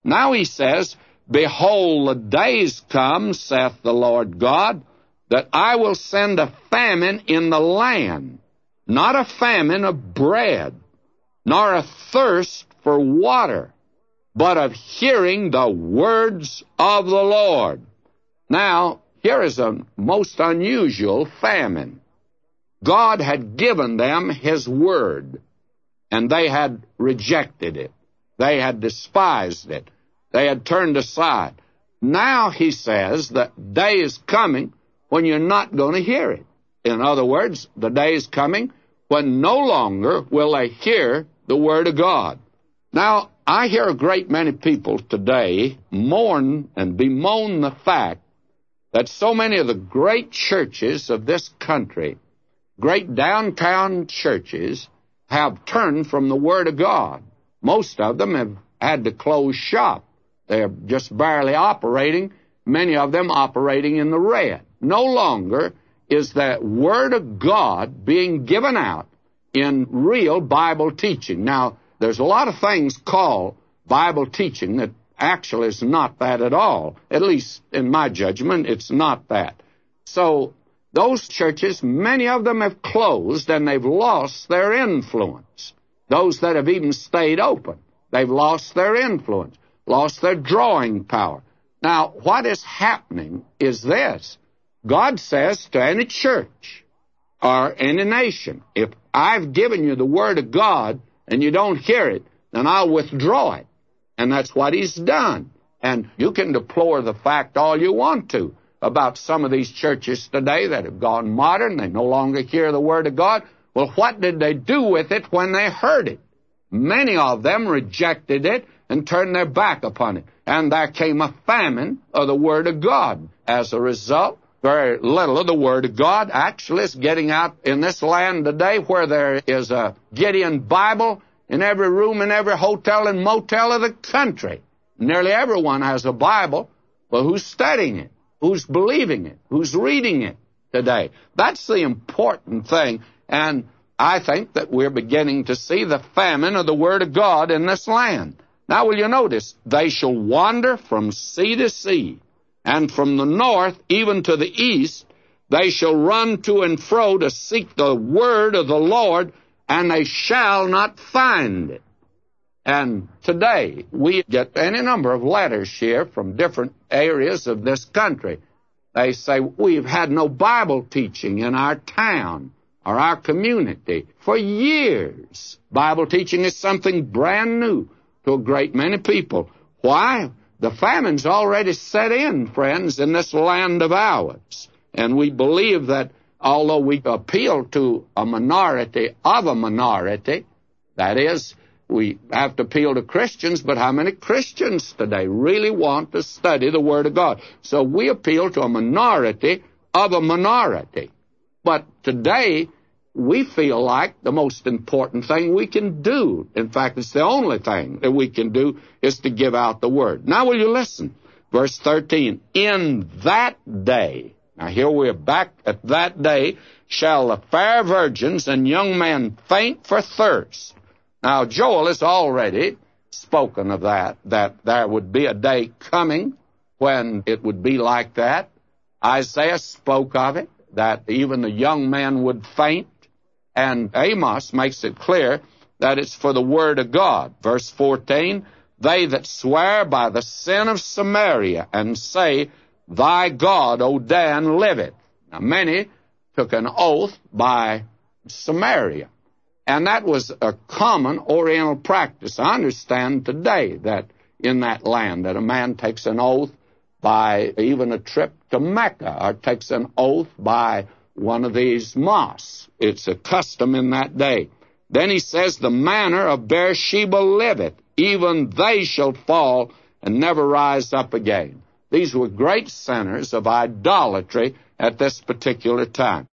Now he says, Behold, the days come, saith the Lord God, that I will send a famine in the land, not a famine of bread, nor a thirst for water, but of hearing the words of the Lord. Now, here is a most unusual famine. God had given them His word, and they had rejected it. They had despised it. They had turned aside. Now he says the day is coming when you're not going to hear it. In other words, the day is coming when no longer will they hear the Word of God. Now, I hear a great many people today mourn and bemoan the fact that so many of the great churches of this country, great downtown churches, have turned from the Word of God. Most of them have had to close shop. They're just barely operating, many of them operating in the red. No longer is the Word of God being given out in real Bible teaching. Now, there's a lot of things called Bible teaching that actually is not that at all. At least in my judgment, it's not that. So those churches, many of them have closed and they've lost their influence. Those that have even stayed open, they've lost their influence, lost their drawing power. Now, what is happening is this. God says to any church or any nation, if I've given you the Word of God and you don't hear it, then I'll withdraw it. And that's what He's done. And you can deplore the fact all you want to about some of these churches today that have gone modern. They no longer hear the Word of God. Well, what did they do with it when they heard it? Many of them rejected it and turned their back upon it. And there came a famine of the Word of God. As a result, very little of the Word of God actually is getting out in this land today, where there is a Gideon Bible in every room, in every hotel and motel of the country. Nearly everyone has a Bible. Well, who's studying it? Who's believing it? Who's reading it today? That's the important thing. And I think that we're beginning to see the famine of the Word of God in this land. Now, will you notice, they shall wander from sea to sea, and from the north even to the east, they shall run to and fro to seek the word of the Lord, and they shall not find it. And today, we get any number of letters here from different areas of this country. They say, we've had no Bible teaching in our town or our community for years. Bible teaching is something brand new to a great many people. Why? The famine's already set in, friends, in this land of ours. And we believe that although we appeal to a minority of a minority, that is, we have to appeal to Christians, but how many Christians today really want to study the Word of God? So we appeal to a minority of a minority. But today, we feel like the most important thing we can do, in fact, it's the only thing that we can do, is to give out the Word. Now, will you listen? Verse 13, in that day, now here we're back at that day, shall the fair virgins and young men faint for thirst. Now, Joel has already spoken of that there would be a day coming when it would be like that. Isaiah spoke of it, that even the young men would faint. And Amos makes it clear that it's for the Word of God. Verse 14, they that swear by the sin of Samaria and say, thy God, O Dan, liveth. Now, many took an oath by Samaria. And that was a common Oriental practice. I understand today that in that land that a man takes an oath by even a trip to Mecca, or takes an oath by one of these mosques. It's a custom in that day. Then he says, the manner of Beersheba liveth, even they shall fall and never rise up again. These were great centers of idolatry at this particular time.